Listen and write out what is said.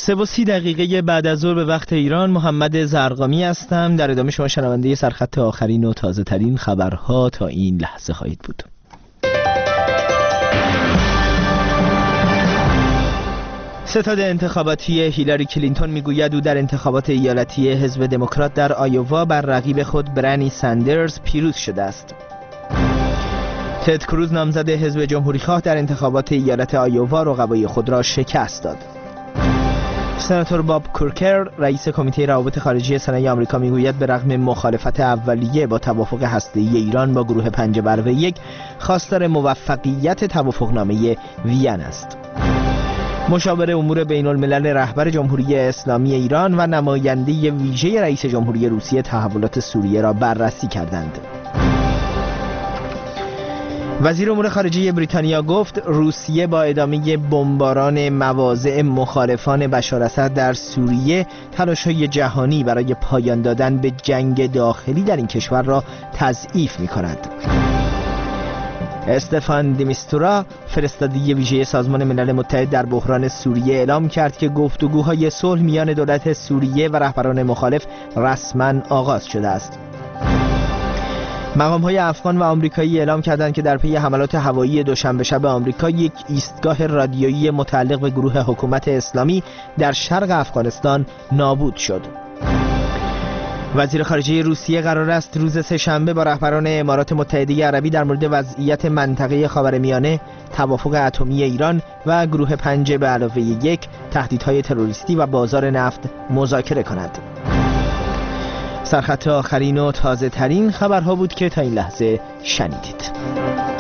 3:30 بعد از ظهر به وقت ایران، محمد زرقامی هستم. در ادامه شما شنونده سرخط آخرین و تازه ترین خبرها تا این لحظه خواهید بود. ستاد انتخاباتی هیلاری کلینتون میگوید او در انتخابات ایالتی حزب دموکرات در آیووا بر رقیب خود برانی ساندرز پیروز شده است. تد کروز نامزد حزب جمهوریخواه در انتخابات ایالت آیووا رقبای خود را شکست داد. سناتور باب کورکر رئیس کمیته روابط خارجی سنای آمریکا میگوید به رغم مخالفت اولیه با توافق هسته‌ای ایران با گروه 5+1 خواستار موفقیت توافقنامه وین است. مشاور امور بین الملل رهبر جمهوری اسلامی ایران و نماینده ویژه رئیس جمهوری روسیه تحولات سوریه را بررسی کردند. وزیر امور خارجه بریتانیا گفت روسیه با ادامه بمباران مواضع مخالفان بشار اسد در سوریه تلاش‌های جهانی برای پایان دادن به جنگ داخلی در این کشور را تضعیف می‌کند. استفان دیمیستورا فرستادی ویژه سازمان ملل متحد در بحران سوریه اعلام کرد که گفتگوهای صلح میان دولت سوریه و رهبران مخالف رسما آغاز شده است. مقام‌های افغان و آمریکایی اعلام کردند که در پی حملات هوایی دوشنبه شب آمریکا یک ایستگاه رادیویی متعلق به گروه حکومت اسلامی در شرق افغانستان نابود شد. وزیر خارجه روسیه قرار است روز سه‌شنبه با رهبران امارات متحده عربی در مورد وضعیت منطقه خاورمیانه، توافق اتمی ایران و گروه 5+1 تهدیدهای تروریستی و بازار نفت مذاکره کند. سرخط آخرین و تازه ترین خبرها بود که تا این لحظه شنیدید.